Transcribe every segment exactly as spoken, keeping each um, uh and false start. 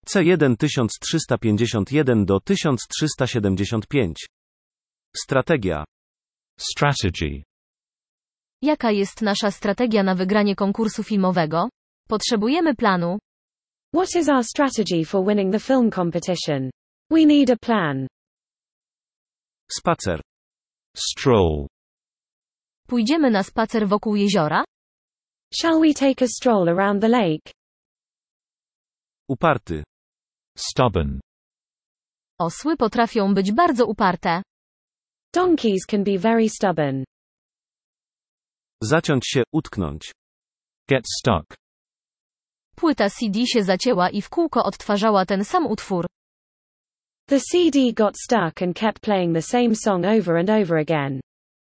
C jeden tysiąc trzysta pięćdziesiąt jeden do tysiąc trzysta siedemdziesiąt pięć. Strategia. Strategy. Jaka jest nasza strategia na wygranie konkursu filmowego? Potrzebujemy planu. What is our strategy for winning the film competition? We need a plan. Spacer. Stroll. Pójdziemy na spacer wokół jeziora? Shall we take a stroll around the lake? Uparty. Stubborn. Osły potrafią być bardzo uparte. Donkeys can be very stubborn. Zaciąć się, utknąć. Get stuck. Płyta C D się zacięła i w kółko odtwarzała ten sam utwór. The C D got stuck and kept playing the same song over and over again.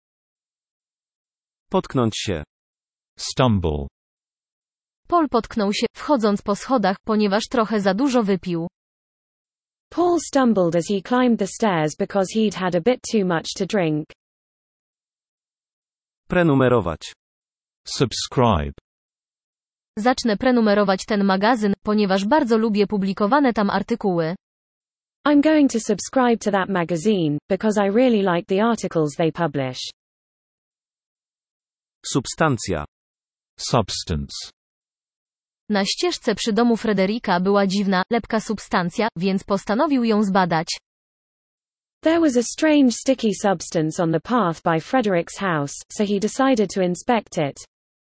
Potknąć się. Stumble. Paul potknął się, wchodząc po schodach, ponieważ trochę za dużo wypił. Paul stumbled as he climbed the stairs because he'd had a bit too much to drink. Prenumerować. Subscribe. Zacznę prenumerować ten magazyn, ponieważ bardzo lubię publikowane tam artykuły. I'm going to subscribe to that magazine, because I really like the articles they publish. Substancja. Substance. Na ścieżce przy domu Frederika była dziwna, lepka substancja, więc postanowił ją zbadać. There was a strange sticky substance on the path by Frederick's house, so he decided to inspect it.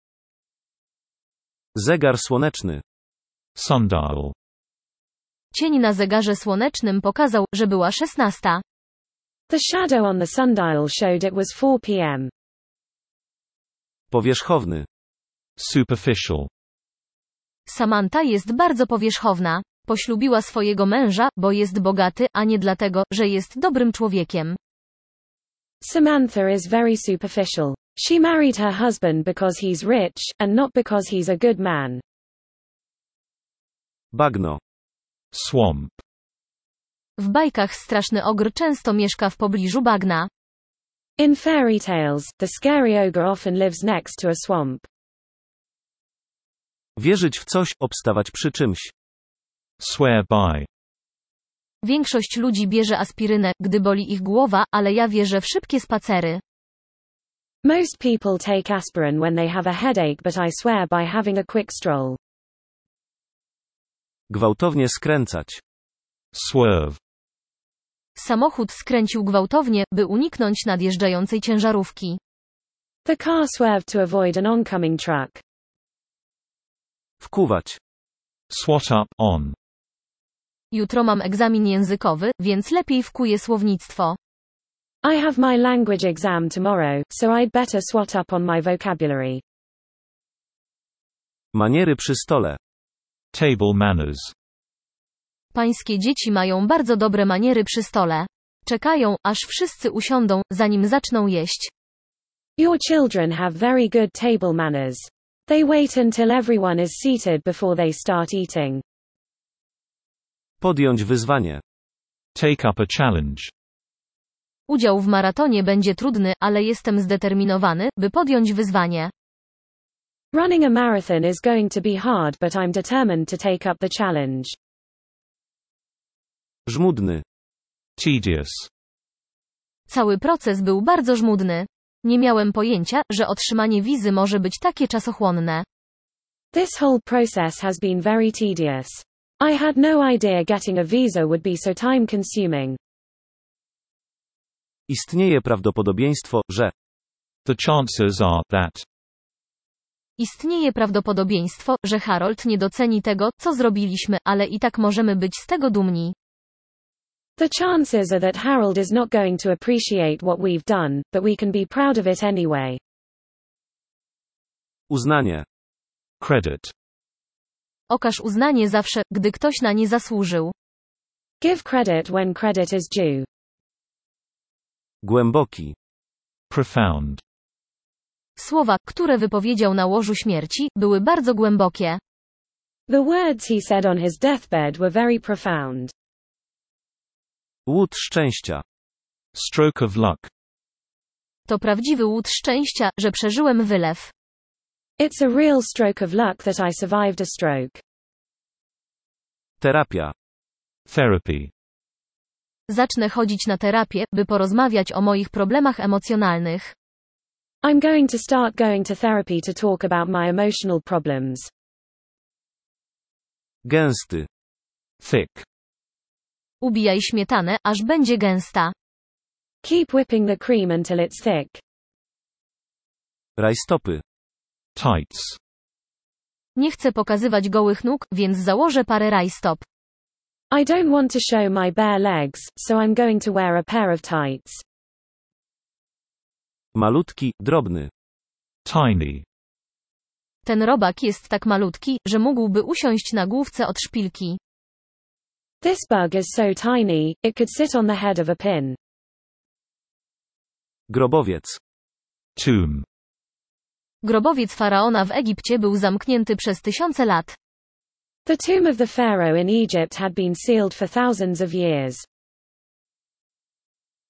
Zegar słoneczny. Sundial. Cień na zegarze słonecznym pokazał, że była szesnasta. The shadow on the sundial showed it was four p m Powierzchowny. Superficial. Samantha jest bardzo powierzchowna. Poślubiła swojego męża, bo jest bogaty, a nie dlatego, że jest dobrym człowiekiem. Samantha is very superficial. She married her husband because he's rich, and not because he's a good man. Bagno. Swamp. W bajkach straszny ogr często mieszka w pobliżu bagna. In fairy tales, the scary ogre often lives next to a swamp. Wierzyć w coś, obstawać przy czymś. Swear by. Większość ludzi bierze aspirynę, gdy boli ich głowa, ale ja wierzę w szybkie spacery. Most people take aspirin when they have a headache, but I swear by having a quick stroll. Gwałtownie skręcać. Swerve. Samochód skręcił gwałtownie, by uniknąć nadjeżdżającej ciężarówki. The car swerved to avoid an oncoming truck. Wkuwać. Swat up on. Jutro mam egzamin językowy, więc lepiej wkuję słownictwo. I have my language exam tomorrow, so I'd better swat up on my vocabulary. Maniery przy stole. Table manners. Pańskie dzieci mają bardzo dobre maniery przy stole. Czekają, aż wszyscy usiądą, zanim zaczną jeść. Your children have very good table manners. They wait until everyone is seated before they start eating. Podjąć wyzwanie. Take up a challenge. Udział w maratonie będzie trudny, ale jestem zdeterminowany, by podjąć wyzwanie. Running a marathon is going to be hard, but I'm determined to take up the challenge. Żmudny. Tedious. Cały proces był bardzo żmudny. Nie miałem pojęcia, że otrzymanie wizy może być takie czasochłonne. This whole process has been very tedious. I had no idea getting a visa would be so time consuming. Istnieje prawdopodobieństwo, że. The chances are that. Istnieje prawdopodobieństwo, że Harold nie doceni tego, co zrobiliśmy, ale i tak możemy być z tego dumni. The chances are that Harold is not going to appreciate what we've done, but we can be proud of it anyway. Uznanie. Credit. Okaż uznanie zawsze, gdy ktoś na nie zasłużył. Give credit when credit is due. Głęboki. Profound. Słowa, które wypowiedział na łożu śmierci, były bardzo głębokie. The words he said on his deathbed were very profound. Łód szczęścia. Stroke of luck. To prawdziwy łód szczęścia, że przeżyłem wylew. It's a real stroke of luck that I survived a stroke. Terapia. Therapy. Zacznę chodzić na terapię, by porozmawiać o moich problemach emocjonalnych. I'm going to start going to therapy to talk about my emotional problems. Gęsty. Thick. Ubijaj śmietanę, aż będzie gęsta. Keep whipping the cream until it's thick. Rajstopy. Tights. Nie chcę pokazywać gołych nóg, więc założę parę rajstop. I don't want to show my bare legs, so I'm going to wear a pair of tights. Malutki, drobny. Tiny. Ten robak jest tak malutki, że mógłby usiąść na główce od szpilki. This bug is so tiny, it could sit on the head of a pin. Grobowiec. Tomb. Grobowiec faraona w Egipcie był zamknięty przez tysiące lat. The tomb of the pharaoh in Egypt had been sealed for thousands of years.